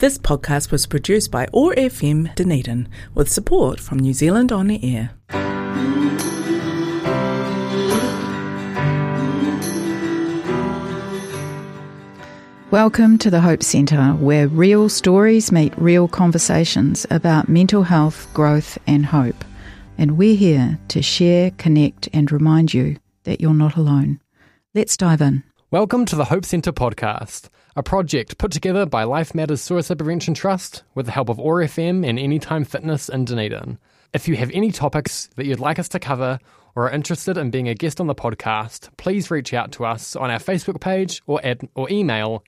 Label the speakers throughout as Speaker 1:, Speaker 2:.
Speaker 1: This podcast was produced by OAR FM Dunedin with support from New Zealand On Air.
Speaker 2: Welcome to the Hope Centre, where real stories meet real conversations about mental health, growth and hope. And we're here to share, connect and remind you that you're not alone. Let's dive in.
Speaker 3: Welcome to the Hope Centre podcast, a project put together by Life Matters Suicide Prevention Trust with the help of OAR FM and Anytime Fitness in Dunedin. If you have any topics that you'd like us to cover or are interested in being a guest on the podcast, please reach out to us on our Facebook page or email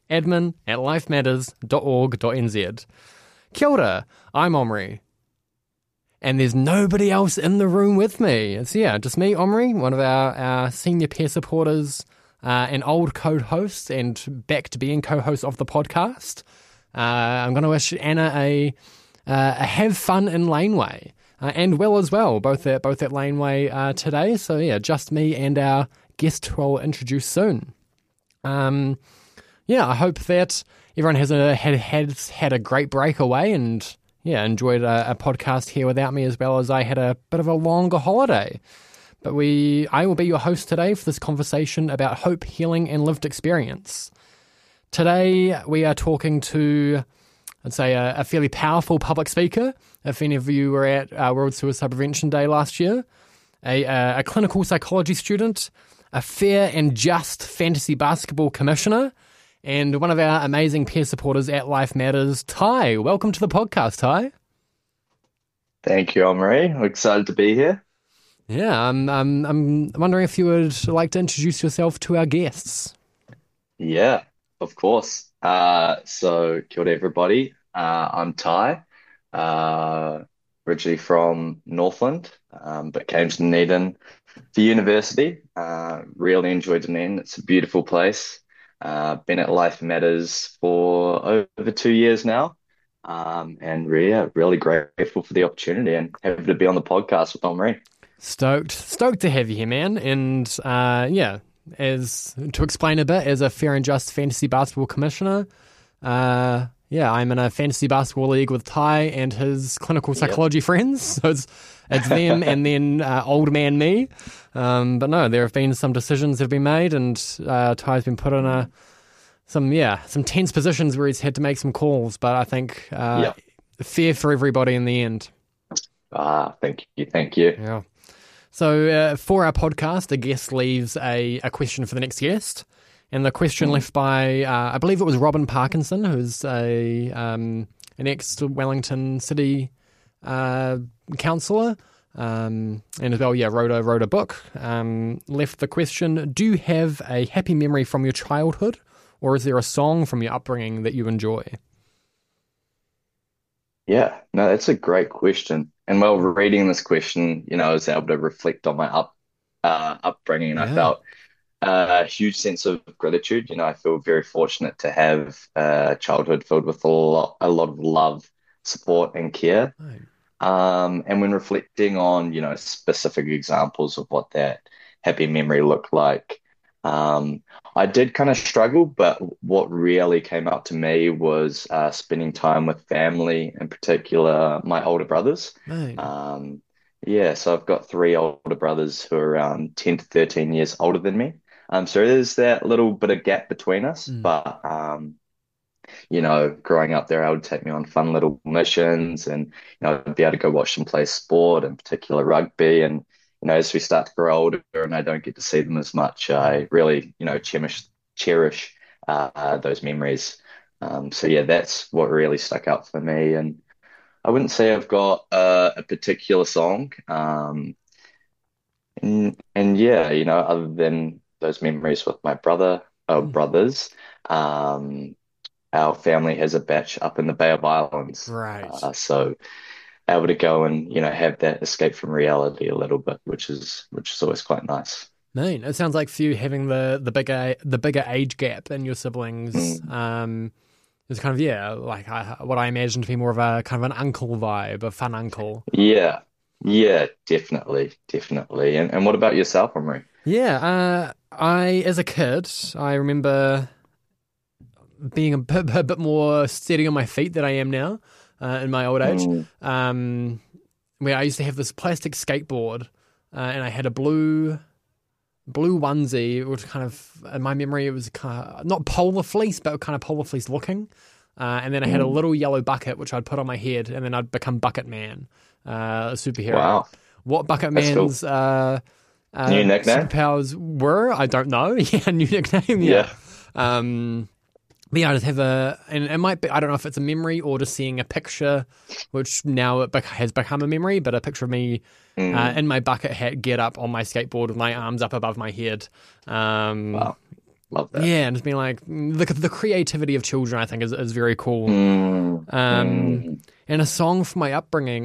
Speaker 3: admin@lifematters.org.nz. Kia ora, I'm Omri. And there's nobody else in the room with me. It's, just me, Omri, one of our senior peer supporters, an old co-host and back to being co-host of the podcast. I'm going to wish Anna a have fun in Laneway. And Will as well, both at Laneway today. So just me and our guest who I'll introduce soon. I hope that everyone has had a great break away and enjoyed a podcast here without me, as well as I had a bit of a longer holiday. But I will be your host today for this conversation about hope, healing, and lived experience. Today we are talking to, I'd say, a fairly powerful public speaker. If any of you were at World Suicide Prevention Day last year, a clinical psychology student, a fair and just fantasy basketball commissioner, and one of our amazing peer supporters at Life Matters, Ty. Welcome to the podcast, Ty.
Speaker 4: Thank you, Omri. I'm excited to be here.
Speaker 3: Yeah, I'm wondering if you would like to introduce yourself to our guests.
Speaker 4: Yeah, of course. So, kia ora, everybody. I'm Ty, originally from Northland, but came to Dunedin for university. Really enjoyed Dunedin. It's a beautiful place. Been at Life Matters for over 2 years now, and really grateful for the opportunity and happy to be on the podcast with Omri.
Speaker 3: Stoked to have you here, man. And as to explain a bit, as a fair and just fantasy basketball commissioner, I'm in a fantasy basketball league with Ty and his clinical psychology friends. So it's them and then old man me. But no, there have been some decisions that have been made, and Ty's been put in some tense positions where he's had to make some calls. But I think fair for everybody in the end.
Speaker 4: Thank you.
Speaker 3: Yeah. So for our podcast, a guest leaves a question for the next guest. And the question left by, I believe it was Robin Parkinson, who's an ex-Wellington City councillor, and as well, wrote a book, left the question, do you have a happy memory from your childhood, or is there a song from your upbringing that you enjoy?
Speaker 4: Yeah, no, that's a great question. And while reading this question, I was able to reflect on my upbringing, and I felt a huge sense of gratitude. I feel very fortunate to have a childhood filled with a lot of love, support, and care.
Speaker 3: Right.
Speaker 4: And when reflecting on, specific examples of what that happy memory looked like, I did kind of struggle, but what really came out to me was spending time with family, in particular my older brothers.
Speaker 3: Right.
Speaker 4: So I've got 3 older brothers who are around 10 to 13 years older than me. So there's that little bit of gap between us, but growing up there, I would take me on fun little missions, and I'd be able to go watch them play sport, in particular rugby. And as we start to grow older and I don't get to see them as much, I really cherish those memories. That's what really stuck out for me. And I wouldn't say I've got a particular song. Other than those memories with my brothers, our family has a batch up in the Bay of Islands.
Speaker 3: Right.
Speaker 4: So able to go and, have that escape from reality a little bit, which is always quite nice.
Speaker 3: Man, it sounds like for you having the bigger age gap in your siblings, is kind of what I imagine to be more of a kind of an uncle vibe, a fun uncle.
Speaker 4: Yeah, definitely. And what about yourself, Omri?
Speaker 3: As a kid, I remember being a bit more steady on my feet than I am now in my old age. Where I used to have this plastic skateboard, and I had a blue onesie, which kind of, in my memory, it was kind of not polar fleece, but kind of polar fleece looking. And then I had a little yellow bucket, which I'd put on my head, and then I'd become Bucket Man, a superhero.
Speaker 4: Wow.
Speaker 3: What Bucket
Speaker 4: That's
Speaker 3: Man's
Speaker 4: cool. New nickname?
Speaker 3: superpowers were, I don't know. Yeah, new nickname. Yeah. But yeah, I just have and it might be, I don't know if it's a memory or just seeing a picture, which now has become a memory, but a picture of me in my bucket hat, get up on my skateboard with my arms up above my head.
Speaker 4: Wow. Love that.
Speaker 3: Yeah, and it's been like the creativity of children, I think, is very cool. And a song from my upbringing,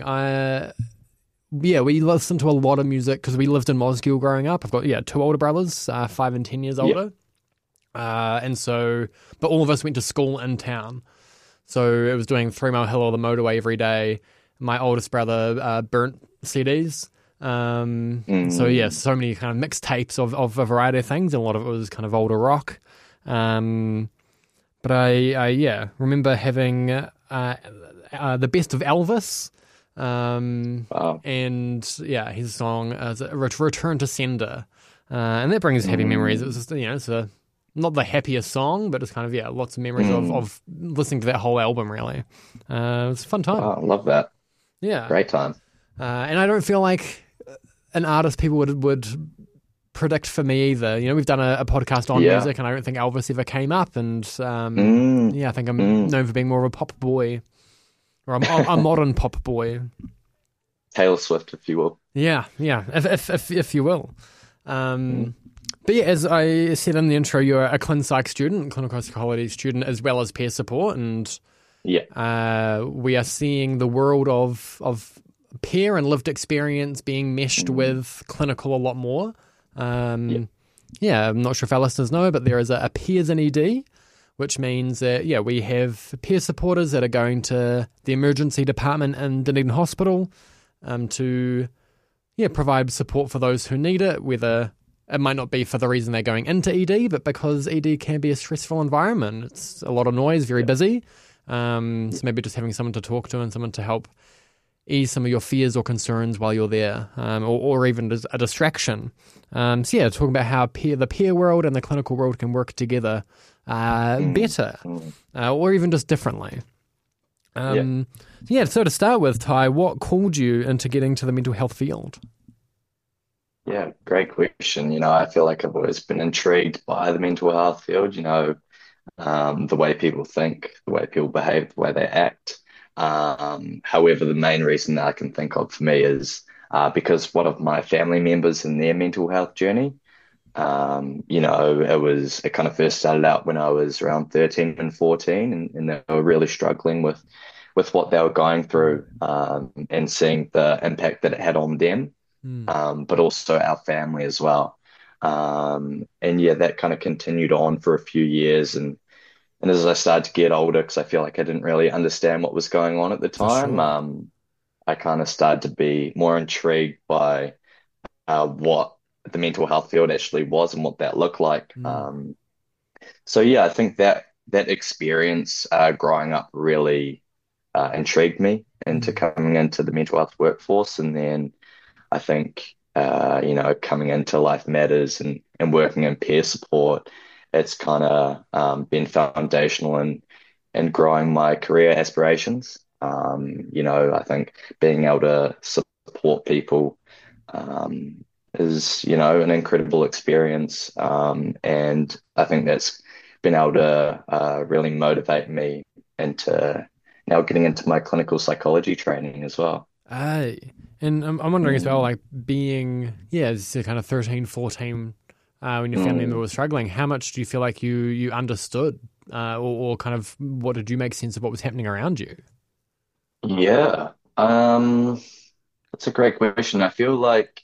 Speaker 3: we listened to a lot of music because we lived in Mosgiel growing up. I've got, 2 older brothers, 5 and 10 years older. And so, but all of us went to school in town. So it was doing 3 Mile Hill or the motorway every day. My oldest brother burnt CDs. So yeah, so many kind of mixtapes of a variety of things, and a lot of it was kind of older rock. But I remember having the best of Elvis.
Speaker 4: Wow.
Speaker 3: And yeah, his song Return to Sender. And that brings happy memories. It was just, it's not the happiest song, but it's kind of, lots of memories of listening to that whole album, really. It was a fun time.
Speaker 4: Wow, I love that.
Speaker 3: Yeah.
Speaker 4: Great time.
Speaker 3: And I don't feel like an artist people would predict for me either. We've done a podcast on music, and I don't think Elvis ever came up. And I think I'm known for being more of a pop boy, or a modern pop boy.
Speaker 4: Taylor Swift, if you will.
Speaker 3: Yeah, if you will. But yeah, as I said in the intro, you're a clin-psych student, clinical psychology student, as well as peer support, and we are seeing the world of peer and lived experience being meshed with clinical a lot more. I'm not sure if our listeners know, but there is a peers in ED, which means that we have peer supporters that are going to the emergency department in Dunedin Hospital to provide support for those who need it, whether it might not be for the reason they're going into ED, but because ED can be a stressful environment. It's a lot of noise, very busy. So maybe just having someone to talk to and someone to help ease some of your fears or concerns while you're there, or even as a distraction. Talking about how the peer world and the clinical world can work together better, or even just differently. So to start with, Ty, what called you into getting to the mental health field?
Speaker 4: Yeah, great question. I feel like I've always been intrigued by the mental health field, the way people think, the way people behave, the way they act. However, the main reason that I can think of for me is because one of my family members in their mental health journey, it kind of first started out when I was around 13 and 14, and they were really struggling with what they were going through, and seeing the impact that it had on them. But also our family as well. That kind of continued on for a few years. And as I started to get older, because I feel like I didn't really understand what was going on at the time, I kind of started to be more intrigued by what the mental health field actually was and what that looked like. I think that experience growing up really intrigued me into coming into the mental health workforce. And then I think, coming into Life Matters and working in peer support, it's kind of been foundational in growing my career aspirations. I think being able to support people is, an incredible experience. And I think that's been able to really motivate me into now getting into my clinical psychology training as well.
Speaker 3: And I'm wondering as well, like being, as kind of 13, 14, when your family member was struggling, how much do you feel like you understood, or kind of what did you make sense of what was happening around you?
Speaker 4: Yeah, that's a great question. I feel like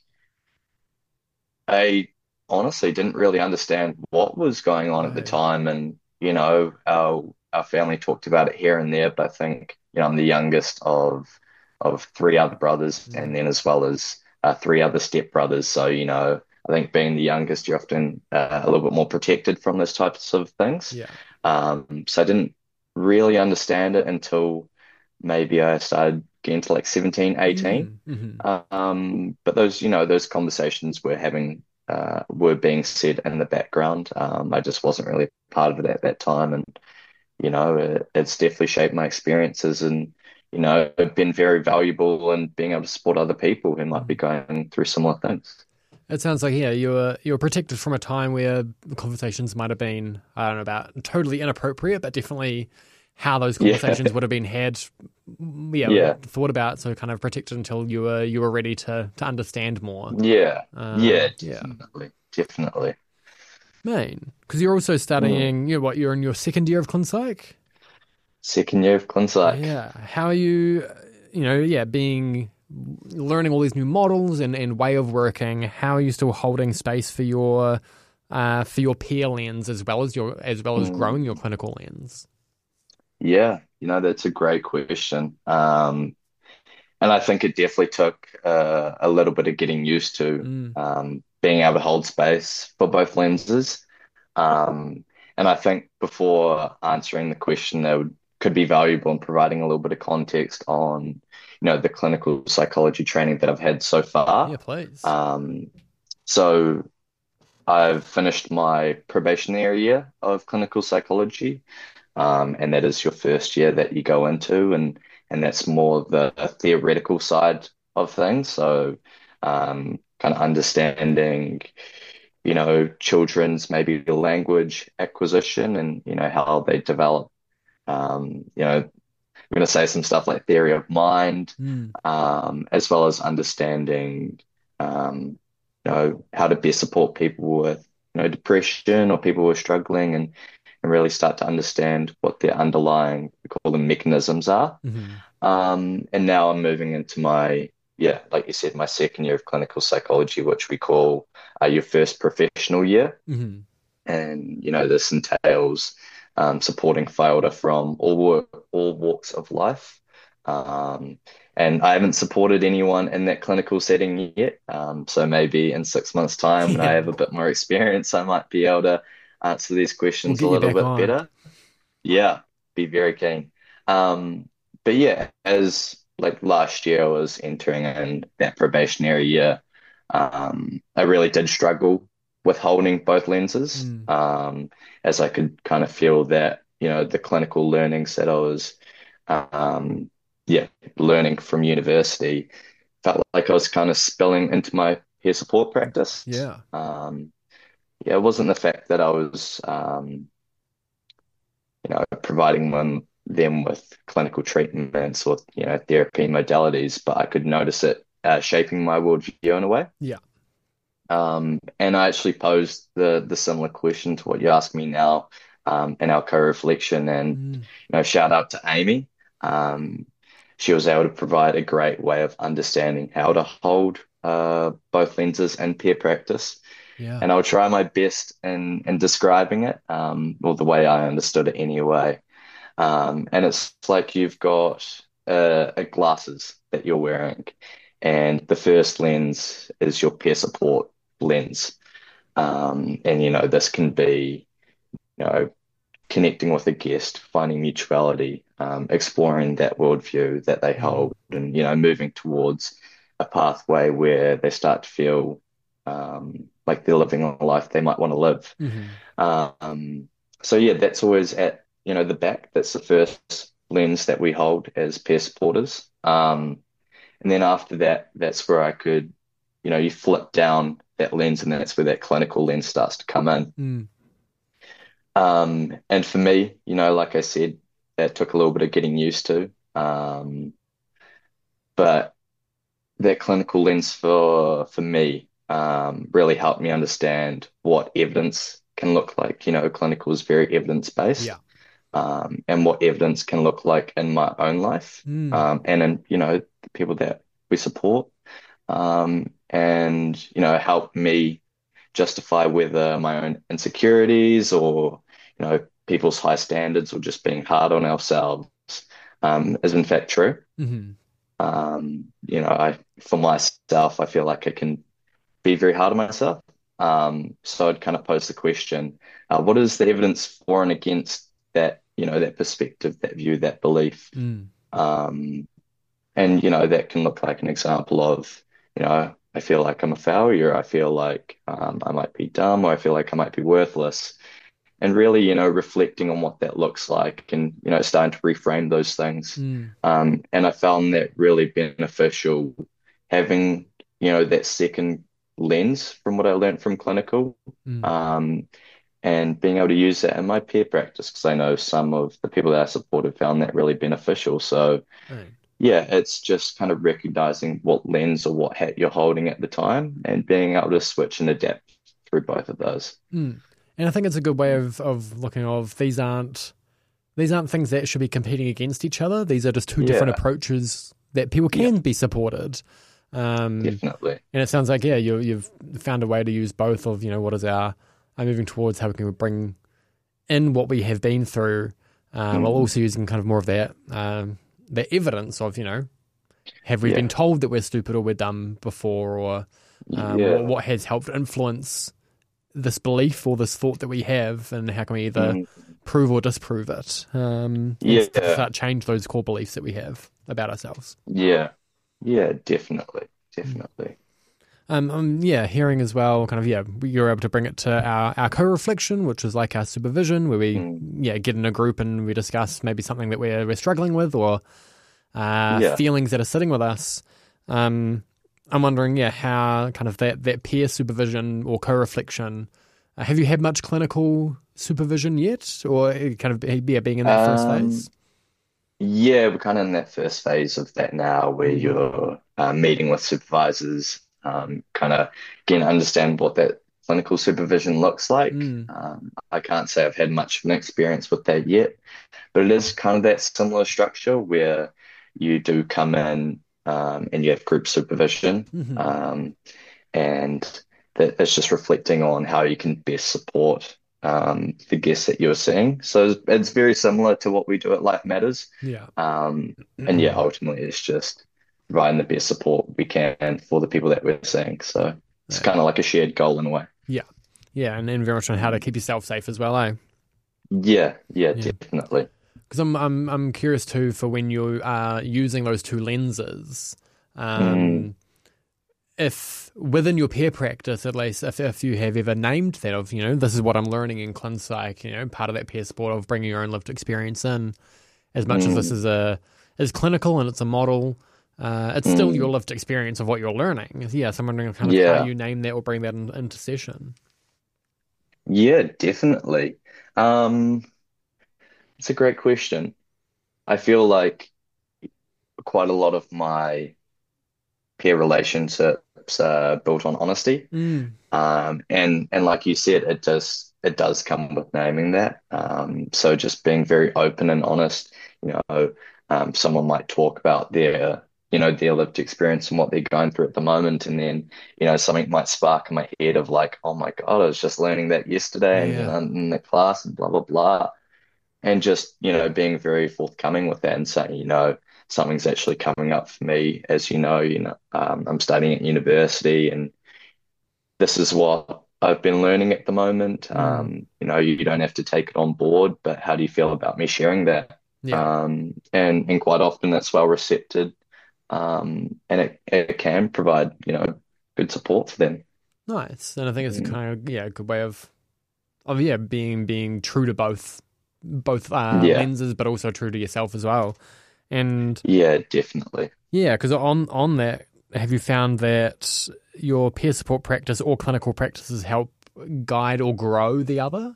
Speaker 4: I honestly didn't really understand what was going on at the time. And, our family talked about it here and there, but I think, I'm the youngest of 3 other brothers, and then as well as 3 other stepbrothers. So, I think being the youngest, you're often a little bit more protected from those types of things. So I didn't really understand it until maybe I started getting to like 17, 18.
Speaker 3: Mm-hmm.
Speaker 4: But those, those conversations were being said in the background. I just wasn't really part of it at that time. And, it's definitely shaped my experiences and, been very valuable in being able to support other people who might be going through similar things.
Speaker 3: It sounds like, yeah, you were protected from a time where the conversations might have been, I don't know about totally inappropriate, but definitely how those conversations would have been had, thought about, so kind of protected until you were ready to understand more.
Speaker 4: Yeah, yeah,
Speaker 3: Yeah.
Speaker 4: definitely.
Speaker 3: Man, because you're also studying, you're in your second year of ClinPsych?
Speaker 4: Second year of ClinPsych.
Speaker 3: Yeah. How are you, learning all these new models and way of working? How are you still holding space for your peer lens as well as growing your clinical lens?
Speaker 4: Yeah, that's a great question. And I think it definitely took a little bit of getting used to
Speaker 3: Mm.
Speaker 4: being able to hold space for both lenses. And I think before answering the question, could be valuable in providing a little bit of context on, the clinical psychology training that I've had so far.
Speaker 3: Yeah, please.
Speaker 4: So I've finished my probationary year of clinical psychology, and that is your first year that you go into, and that's more the theoretical side of things. So, kind of understanding, children's maybe language acquisition and how they develop. I'm going to say some stuff like theory of mind,
Speaker 3: Mm.
Speaker 4: as well as understanding, how to best support people with, depression or people who are struggling and really start to understand what their underlying, we call them mechanisms are.
Speaker 3: Mm-hmm.
Speaker 4: And now I'm moving into like you said, my second year of clinical psychology, which we call your first professional year.
Speaker 3: Mm-hmm.
Speaker 4: And, this entails supporting FIOTA from all walks of life. And I haven't supported anyone in that clinical setting yet. So maybe in 6 months' time, when I
Speaker 3: Yeah.
Speaker 4: have a bit more experience, I might be able to answer these
Speaker 3: We'll
Speaker 4: questions a
Speaker 3: get you
Speaker 4: little
Speaker 3: back
Speaker 4: bit
Speaker 3: on.
Speaker 4: better. Yeah, be very keen. But yeah, as like last year I was entering in that probationary year, I really did struggle with holding both lenses,
Speaker 3: Mm.
Speaker 4: as I could kind of feel that, the clinical learnings that I was, um, yeah, learning from university felt like I was kind of spilling into my peer support practice.
Speaker 3: Yeah.
Speaker 4: Yeah, it wasn't the fact that I was, providing them with clinical treatments or, therapy modalities, but I could notice it shaping my worldview in a way.
Speaker 3: Yeah.
Speaker 4: And I actually posed the similar question to what you asked me now, in our co-reflection. And,
Speaker 3: Mm.
Speaker 4: shout out to Amy. She was able to provide a great way of understanding how to hold both lenses in peer practice.
Speaker 3: Yeah.
Speaker 4: And I'll try my best in describing it, or the way I understood it anyway. And it's like you've got glasses that you're wearing, and the first lens is your peer support lens. And this can be, you know, connecting with a guest, finding mutuality, exploring that worldview that they
Speaker 3: Mm.
Speaker 4: hold, and moving towards a pathway where they start to feel like they're living a life they might want to live.
Speaker 3: Mm-hmm.
Speaker 4: So yeah, that's always at the back. That's the first lens that we hold as peer supporters. And then after that, that's where I could, you flip down that lens, and that's where that clinical lens starts to come in.
Speaker 3: Mm.
Speaker 4: And for me, like I said, that took a little bit of getting used to. But that clinical lens for me really helped me understand what evidence can look like. Clinical is very evidence-based,
Speaker 3: Yeah.
Speaker 4: and what evidence can look like in my own life,
Speaker 3: Mm.
Speaker 4: and in, the people that we support, and, help me justify whether my own insecurities or, people's high standards or just being hard on ourselves, is in fact true.
Speaker 3: Mm-hmm.
Speaker 4: For myself, I feel like I can be very hard on myself. So I'd kind of pose the question, what is the evidence for and against that, that perspective, that view, that belief.
Speaker 3: Mm.
Speaker 4: Um, and, that can look like an example of, I feel like I'm a failure. I feel like I might be dumb, or I feel like I might be worthless. And really, reflecting on what that looks like and, starting to reframe those things.
Speaker 3: Mm.
Speaker 4: And I found that really beneficial having, that second lens from what I learned from clinical.
Speaker 3: Mm.
Speaker 4: Um, and being able to use that in my peer practice because I know some of the people that I supported found that really beneficial. So,
Speaker 3: Right.
Speaker 4: yeah, it's just kind of recognizing what lens or what hat you're holding at the time and being able to switch and adapt through both of those.
Speaker 3: Mm. And I think it's a good way of looking of these aren't things that should be competing against each other. These are just two different
Speaker 4: Yeah,
Speaker 3: approaches that people
Speaker 4: yeah,
Speaker 3: can be supported.
Speaker 4: definitely.
Speaker 3: And it sounds like, yeah, you've found a way to use both of, what is our moving towards how we can bring in what we have been through, while
Speaker 4: Mm,
Speaker 3: also using kind of more of that evidence of, have we been
Speaker 4: yeah,
Speaker 3: told that we're stupid or we're dumb before, or
Speaker 4: yeah,
Speaker 3: what has helped influence this belief or this thought that we have, and how can we either
Speaker 4: mm,
Speaker 3: prove or disprove it, and
Speaker 4: yeah,
Speaker 3: start change those core beliefs that we have about ourselves.
Speaker 4: yeah, yeah, definitely, definitely.
Speaker 3: Yeah, hearing as well, kind of, yeah, you're able to bring it to our co-reflection, which is like our supervision, where we,
Speaker 4: Mm,
Speaker 3: yeah, get in a group and we discuss maybe something that we're struggling with, or
Speaker 4: yeah.
Speaker 3: feelings that are sitting with us. I'm wondering, yeah, how kind of that peer supervision or co-reflection, have you had much clinical supervision yet, or kind of, yeah, being in that first
Speaker 4: Um,
Speaker 3: phase?
Speaker 4: yeah, we're kind of in that first phase of that now where
Speaker 3: Mm.
Speaker 4: you're meeting with supervisors, kind of getting to understand what that clinical supervision looks like.
Speaker 3: Mm.
Speaker 4: I can't say I've had much of an experience with that yet, but it is kind of that similar structure where you do come in and you have group supervision,
Speaker 3: Hmm.
Speaker 4: um, and that it's just reflecting on how you can best support the guests that you're seeing. So it's very similar to what we do at Life Matters.
Speaker 3: Yeah.
Speaker 4: And yeah, ultimately it's just providing the best support we can for the people that we're seeing. So it's
Speaker 3: Right.
Speaker 4: kind of like a shared goal in a way.
Speaker 3: Yeah. Yeah, and then very much on how to keep yourself safe as well, eh?
Speaker 4: Yeah, yeah,
Speaker 3: Yeah.
Speaker 4: definitely.
Speaker 3: Because I'm curious too for when you are using those two lenses,
Speaker 4: Mm,
Speaker 3: um, if within your peer practice at least, if you have ever named that of, this is what I'm learning in ClinPsych, part of that peer support of bringing your own lived experience in, as much as this
Speaker 4: mm,
Speaker 3: is clinical and it's a model, it's still your
Speaker 4: mm.
Speaker 3: lived experience of what you're learning. Yeah, so I'm wondering kind of how
Speaker 4: Yeah,
Speaker 3: you name that or bring that into session.
Speaker 4: yeah, definitely. Um, it's a great question. I feel like quite a lot of my peer relationships are built on honesty.
Speaker 3: Mm.
Speaker 4: And like you said, it does come with naming that. So just being very open and honest, someone might talk about their lived experience and what they're going through at the moment, and then, something might spark in my head of like, oh my God, I was just learning that yesterday and
Speaker 3: Yeah.
Speaker 4: in the class and blah blah blah. And just, being very forthcoming with that and saying, something's actually coming up for me, as I'm studying at university and this is what I've been learning at the moment.
Speaker 3: Mm.
Speaker 4: You don't have to take it on board, but how do you feel about me sharing that?
Speaker 3: Yeah.
Speaker 4: And quite often that's well received, and it can provide, good support for them.
Speaker 3: Nice. And I think it's
Speaker 4: Mm,
Speaker 3: kind of, yeah, a good way of yeah, being true to both
Speaker 4: yeah,
Speaker 3: lenses, but also true to yourself as well. And
Speaker 4: yeah, definitely.
Speaker 3: yeah, because on that, have you found that your peer support practice or clinical practices help guide or grow the other?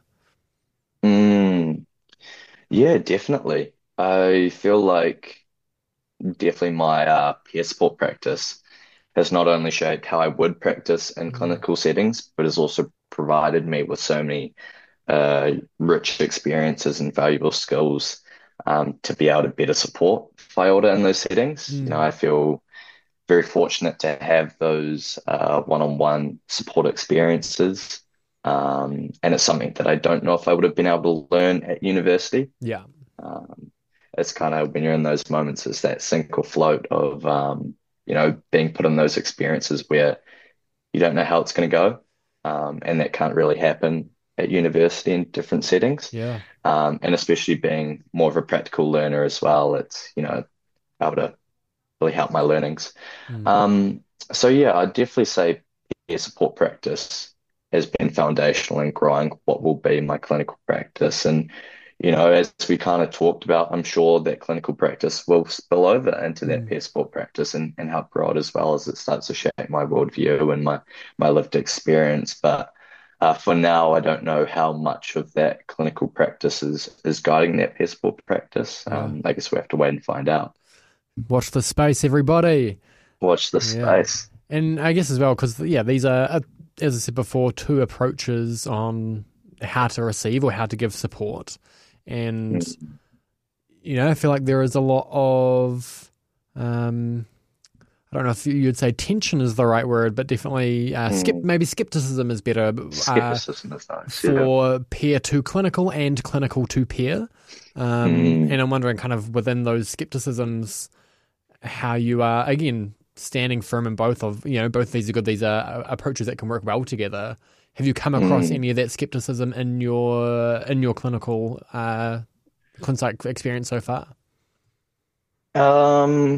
Speaker 4: Mm, yeah, definitely. I feel like definitely my peer support practice has not only shaped how I would practice in
Speaker 3: Mm.
Speaker 4: clinical settings, but has also provided me with so many rich experiences and valuable skills to be able to better support Fiota in those settings.
Speaker 3: Mm.
Speaker 4: I feel very fortunate to have those one-on-one support experiences. And it's something that I don't know if I would have been able to learn at university.
Speaker 3: Yeah.
Speaker 4: Um, it's kind of when you're in those moments, it's that sink or float of, being put in those experiences where you don't know how it's going to go, and that can't really happen. at university in different settings.
Speaker 3: Yeah.
Speaker 4: And especially being more of a practical learner as well, it's, able to really help my learnings.
Speaker 3: Mm.
Speaker 4: Um, so yeah, I'd definitely say peer support practice has been foundational in growing what will be my clinical practice. And, as we kind of talked about, I'm sure that clinical practice will spill over into that
Speaker 3: Mm.
Speaker 4: peer support practice and help grow it as well as it starts to shape my worldview and my lived experience. But for now, I don't know how much of that clinical practice is guiding that peer support practice.
Speaker 3: Yeah.
Speaker 4: I guess we have to wait and find out.
Speaker 3: Watch the space, everybody.
Speaker 4: Watch the
Speaker 3: Yeah.
Speaker 4: space.
Speaker 3: And I guess as well, because, yeah, these are, as I said before, two approaches on how to receive or how to give support. And,
Speaker 4: Mm,
Speaker 3: I feel like there is a lot of, I don't know if you'd say tension is the right word, but definitely maybe skepticism is better
Speaker 4: skepticism is nice. Yeah.
Speaker 3: for peer to clinical and clinical to peer. And I'm wondering kind of within those skepticisms, how you are, again, standing firm in both these are good. These are approaches that can work well together. Have you come across any of that skepticism in your clinical consult experience so far?
Speaker 4: Um,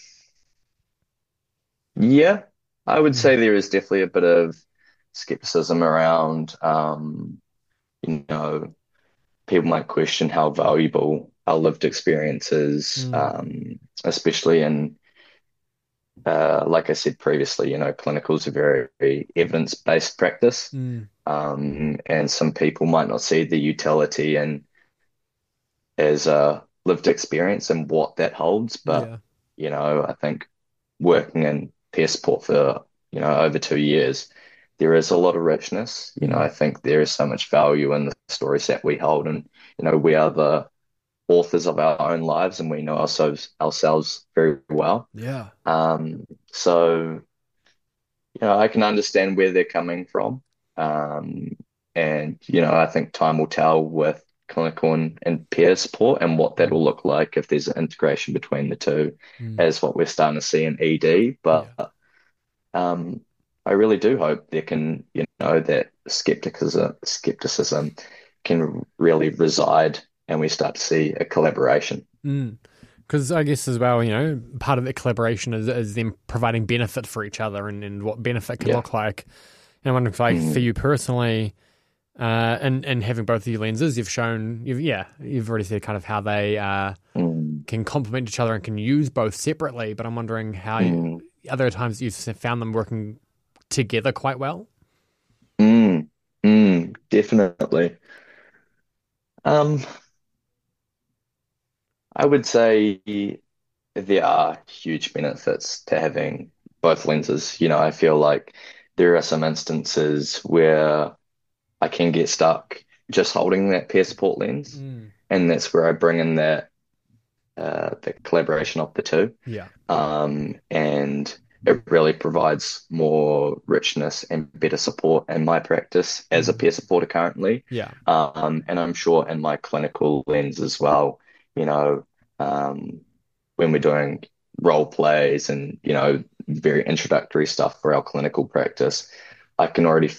Speaker 4: yeah, I would
Speaker 3: Mm.
Speaker 4: say there is definitely a bit of skepticism around, you know, people might question how valuable our lived experience is,
Speaker 3: Mm.
Speaker 4: especially in, like I said previously, clinical is a very, very evidence-based practice.
Speaker 3: Mm.
Speaker 4: And some people might not see the utility in as a lived experience and what that holds. But,
Speaker 3: Yeah.
Speaker 4: I think working in peer support for, over 2 years, there is a lot of richness. I
Speaker 3: Mm.
Speaker 4: think there is so much value in the stories that we hold. And, we are the authors of our own lives and we know ourselves very well.
Speaker 3: Yeah.
Speaker 4: So, I can understand where they're coming from. Um, and, I think time will tell with clinical and peer support and what that
Speaker 3: Mm.
Speaker 4: will look like if there's an integration between the two,
Speaker 3: Mm.
Speaker 4: as what we're starting to see in ED. But
Speaker 3: Yeah.
Speaker 4: um, I really do hope there can, that skepticism can really reside and we start to see a collaboration.
Speaker 3: Mm. Because I guess as well, part of the collaboration is them providing benefit for each other and what benefit can
Speaker 4: Yeah.
Speaker 3: look like. And I wonder if, like, for you personally, and having both of your lenses, you've already said kind of how they
Speaker 4: Mm,
Speaker 3: can complement each other and can use both separately. But I'm wondering how
Speaker 4: mm,
Speaker 3: other times you've found them working together quite well.
Speaker 4: definitely. Um, I would say there are huge benefits to having both lenses. I feel like there are some instances where I can get stuck just holding that peer support lens,
Speaker 3: Mm.
Speaker 4: and that's where I bring in that the collaboration of the two.
Speaker 3: Yeah.
Speaker 4: And it really provides more richness and better support in my practice as a
Speaker 3: Mm.
Speaker 4: peer supporter currently.
Speaker 3: Yeah.
Speaker 4: And I'm sure in my clinical lens as well, you know, um, when we're doing role plays and, very introductory stuff for our clinical practice, I can already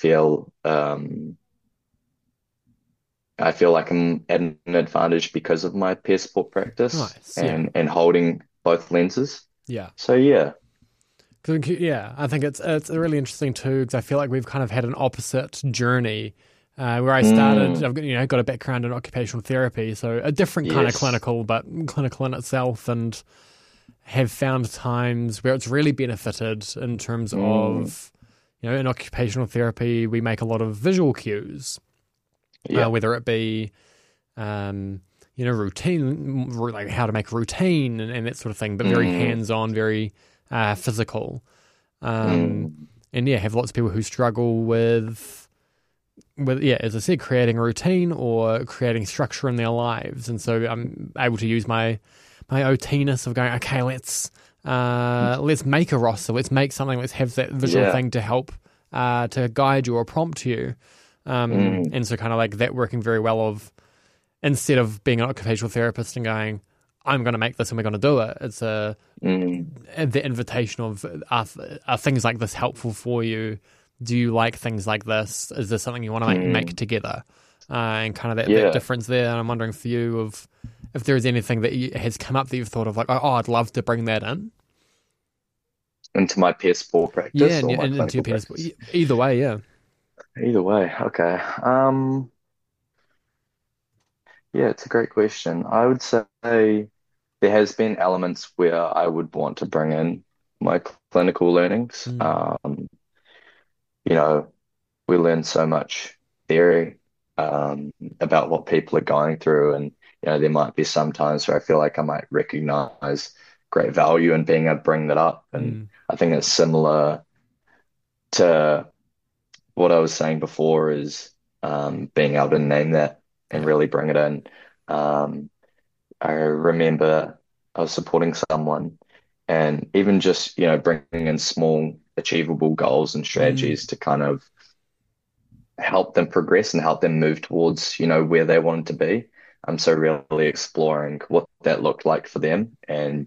Speaker 4: I feel like I'm at an advantage because of my peer support practice
Speaker 3: Nice. Yeah.
Speaker 4: and holding both lenses.
Speaker 3: Yeah.
Speaker 4: So yeah.
Speaker 3: Yeah, I think it's really interesting too because I feel like we've kind of had an opposite journey. Where I started, I've got a background in occupational therapy, so a different kind of
Speaker 4: Yes.
Speaker 3: clinical, but clinical in itself, and have found times where it's really benefited in terms of, in occupational therapy, we make a lot of visual cues,
Speaker 4: Yeah.
Speaker 3: whether it be, routine, like how to make a routine and that sort of thing, but very hands-on, very physical. And have lots of people who struggle with, as I said, creating a routine or creating structure in their lives. And so I'm able to use my OT-ness of going, okay, let's make a roster, let's make something, let's have that visual
Speaker 4: Yeah.
Speaker 3: thing to help to guide you or prompt you. And so kind of like that working very well of, instead of being an occupational therapist and going, I'm going to make this and we're going to do it. It's the invitation of, are things like this helpful for you? Do you like things like this? Is there something you want to make together? And kind of that difference there. And I'm wondering for you if there is anything that has come up that you've thought of, like, oh, I'd love to bring that in.
Speaker 4: Into my peer sport practice,
Speaker 3: Yeah,
Speaker 4: or my
Speaker 3: into your
Speaker 4: clinical
Speaker 3: peer
Speaker 4: practice?
Speaker 3: either way, yeah.
Speaker 4: Either way, okay. Yeah, it's a great question. I would say there has been elements where I would want to bring in my clinical learnings.
Speaker 3: Mm.
Speaker 4: You know, we learn so much theory about what people are going through, and there might be some times where I feel like I might recognize great value in being able to bring that up, and
Speaker 3: Mm.
Speaker 4: I think it's similar to what I was saying before is being able to name that and
Speaker 3: Yeah.
Speaker 4: really bring it in. Um, I remember I was supporting someone, and even just bringing in small achievable goals and
Speaker 3: Mm.
Speaker 4: strategies to kind of help them progress and help them move towards where they wanted to be. So really exploring what that looked like for them, and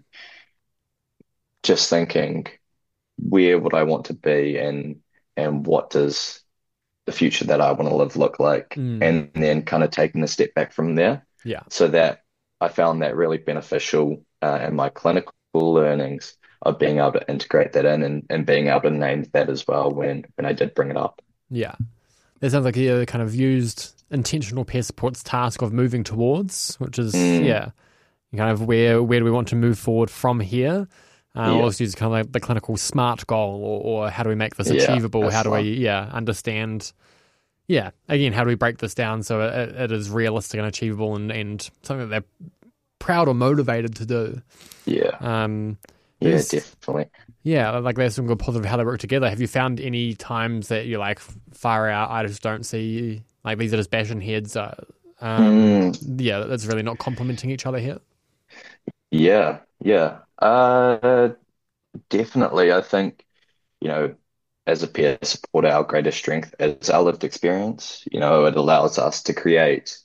Speaker 4: just thinking where would I want to be, and what does the future that I want to live look like,
Speaker 3: Mm.
Speaker 4: and then kind of taking a step back from there.
Speaker 3: Yeah.
Speaker 4: So that I found that really beneficial in my clinical learnings of being able to integrate that in, and being able to name that as well when I did bring it up.
Speaker 3: Yeah. It sounds like you kind of used intentional peer support's task of moving towards, which is,
Speaker 4: Mm,
Speaker 3: kind of where do we want to move forward from here?
Speaker 4: yeah,
Speaker 3: Also use kind of like the clinical SMART goal, or how do we make this
Speaker 4: yeah,
Speaker 3: achievable?
Speaker 4: that's
Speaker 3: How do
Speaker 4: fun.
Speaker 3: we, understand, again, how do we break this down so it is realistic and achievable, and something that they're proud or motivated to do?
Speaker 4: Yeah,
Speaker 3: Um,
Speaker 4: yeah,
Speaker 3: there's,
Speaker 4: definitely.
Speaker 3: like there's some good positive how they work together. Have you found any times that you're like, far out, I just don't see, like these are just bashing heads?
Speaker 4: Mm,
Speaker 3: That's really not complementing each other here.
Speaker 4: yeah, yeah. Definitely. I think, you know, as a peer supporter, our greatest strength is our lived experience. It allows us to create